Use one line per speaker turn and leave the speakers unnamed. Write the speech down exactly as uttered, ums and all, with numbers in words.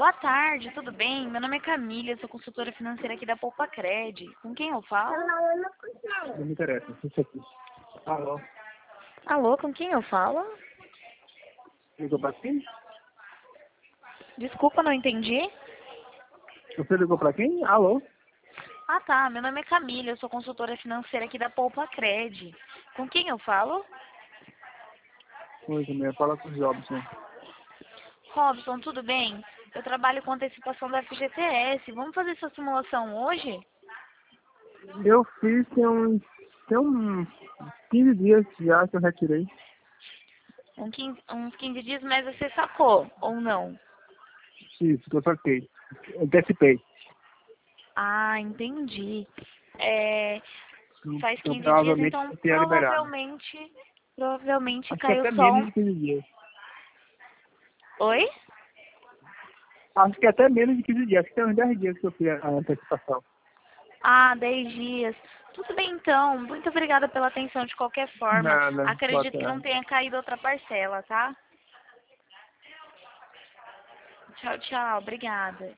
Boa tarde, tudo bem? Meu nome é Camila, eu sou consultora financeira aqui da Poupa Cred. Com quem eu falo?
Não me interessa, isso aqui. Alô?
Alô, com quem eu falo?
Ligou pra quem?
Desculpa, não entendi.
Você ligou pra quem? Alô?
Ah tá, meu nome é Camila, eu sou consultora financeira aqui da Poupa Cred. Com quem eu falo?
Oi, Camila, fala com o Jobson.
Robson, tudo bem? Eu trabalho com antecipação da F G T S. Vamos fazer essa simulação hoje?
Eu fiz tem uns, tem uns quinze dias já que eu retirei.
Um quinze, uns quinze dias, mas você sacou, ou não?
Isso, que eu saquei. Antecipei.
Ah, entendi. É, faz
Então,
quinze dias,
provavelmente
então
eu tenha liberado.
provavelmente, provavelmente
Acho que
caiu
até
só
menos
um...
de quinze dias.
Oi?
Acho que até menos de quinze dias. Acho que tem uns dez dias que eu fiz a antecipação.
Ah, dez dias. Tudo bem então. Muito obrigada pela atenção de qualquer forma.
Nada, boa
Acredito que não
tarde.
tenha caído outra parcela, tá? Tchau, tchau. Obrigada.